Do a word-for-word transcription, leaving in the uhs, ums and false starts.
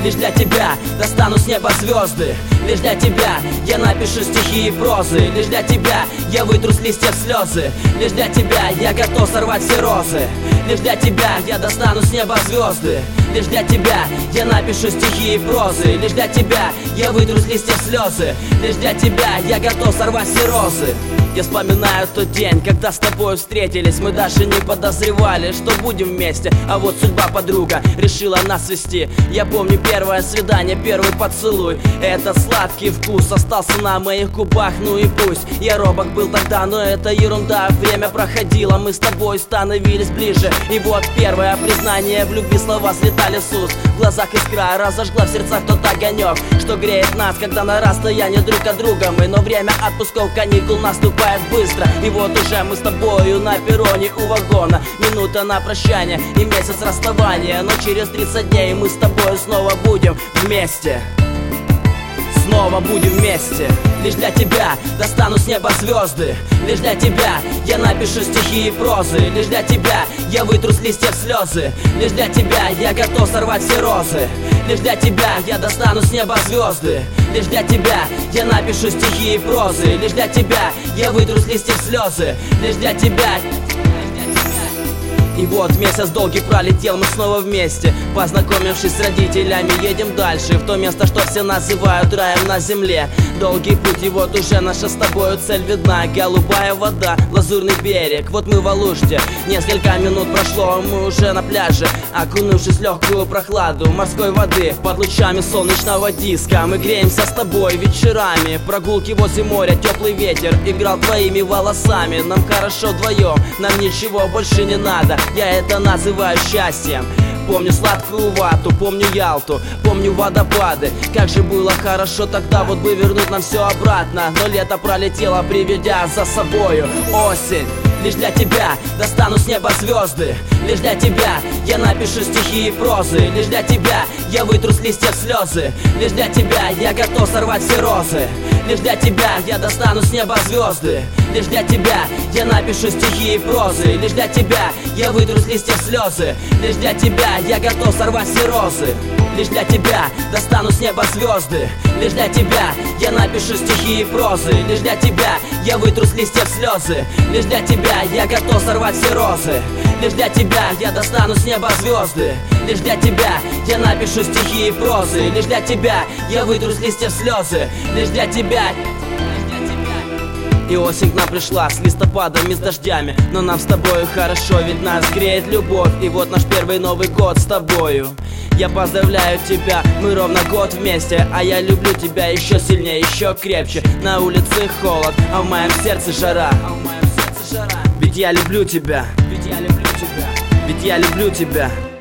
Лишь для тебя достану с неба звезды. Лишь для тебя я напишу стихи и прозы. Лишь для тебя я вытру с листьев слезы. Лишь для тебя я готов сорвать все розы. Лишь для тебя я достану с неба звезды. Лишь для тебя я напишу стихи и прозы. Лишь для тебя я вытру с листьев слезы. Лишь для тебя я готов сорвать все розы. Я вспоминаю тот день, когда с тобой встретились. Мы даже не подозревали, что будем вместе. А вот судьба, подруга, решила нас свести. Я помню первое свидание, первый поцелуй. Этот сладкий вкус остался на моих губах. Ну и пусть, я робок был тогда, но это ерунда. Время проходило, мы с тобой становились ближе. И вот первое признание в любви, слова слетали с уст. В глазах искра разожгла в сердцах тот огонек, что греет нас, когда на расстоянии друг от друга мы. Но время отпусков, каникул наступает быстро. И вот уже мы с тобою на перроне у вагона. Минута на прощание и месяц расставания. Но через тридцать дней мы с тобой снова будем вместе. Снова будем вместе. Лишь для тебя достану с неба звезды. Лишь для тебя я напишу стихи и прозы. Лишь для тебя я вытру с листьев слезы. Лишь для тебя я готов сорвать все розы. Лишь для тебя я достану с неба звезды. Лишь для тебя я напишу стихи и прозы. Лишь для тебя я вытру с листьев слезы. Лишь для тебя. И вот месяц долгий пролетел, мы снова вместе. Познакомившись с родителями, едем дальше, в то место, что все называют раем на земле. Долгий путь, и вот уже наша с тобою цель видна. Голубая вода, лазурный берег, вот мы в Алуште. Несколько минут прошло, мы уже на пляже, окунувшись в легкую прохладу морской воды. Под лучами солнечного диска мы греемся с тобой вечерами. Прогулки возле моря, теплый ветер играл твоими волосами. Нам хорошо вдвоем, нам ничего больше не надо. Я это называю счастьем. Помню сладкую вату, помню Ялту, помню водопады. Как же было хорошо тогда, вот бы вернуть нам все обратно. Но лето пролетело, приведя за собою осень. Лишь для тебя достану с неба звезды. Лишь для тебя я напишу стихи и прозы. Лишь для тебя я вытру с листьев слезы. Лишь для тебя я готов сорвать все розы. Лишь для тебя я достану с неба звезды. Лишь для тебя я напишу стихи и прозы. Лишь для тебя я вытру с листьев слезы. Лишь для тебя я готов сорвать все розы. Лишь для тебя достану с неба звезды. Лишь для тебя я напишу стихи и прозы. Лишь для тебя я вытру с листьев слезы. Лишь для тебя я готов сорвать все розы. Лишь для тебя я достану с неба звезды. Лишь для тебя я напишу стихи и прозы. Лишь для тебя я вытру с листьев слезы. Лишь для тебя. И осень к нам пришла с листопадом и с дождями. Но нам с тобою хорошо, ведь нас греет любовь. И вот наш первый Новый год с тобою. Я поздравляю тебя, мы ровно год вместе. А я люблю тебя еще сильнее, еще крепче. На улице холод, а в моем сердце жара. Ведь я люблю тебя. Ведь я люблю тебя. Ведь я люблю тебя.